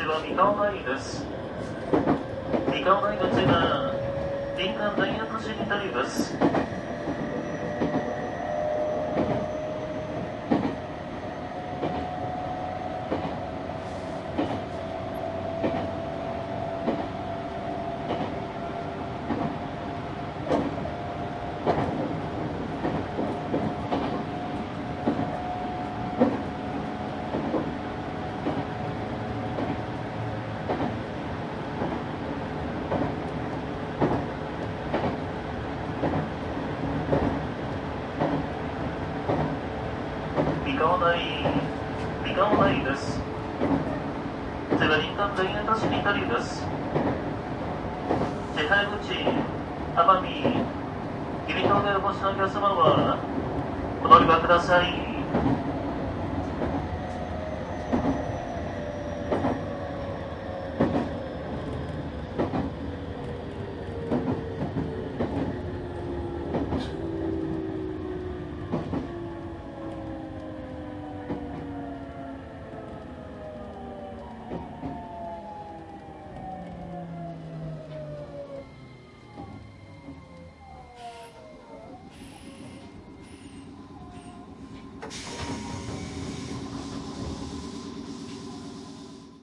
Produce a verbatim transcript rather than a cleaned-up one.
は三河前です。三河前の地が林間ダイヤ都市になります。三河内、三河内です。それは林間ダイヤ都市になります。千早口、奄美、君峠お越しの皆様は、お乗り場ください。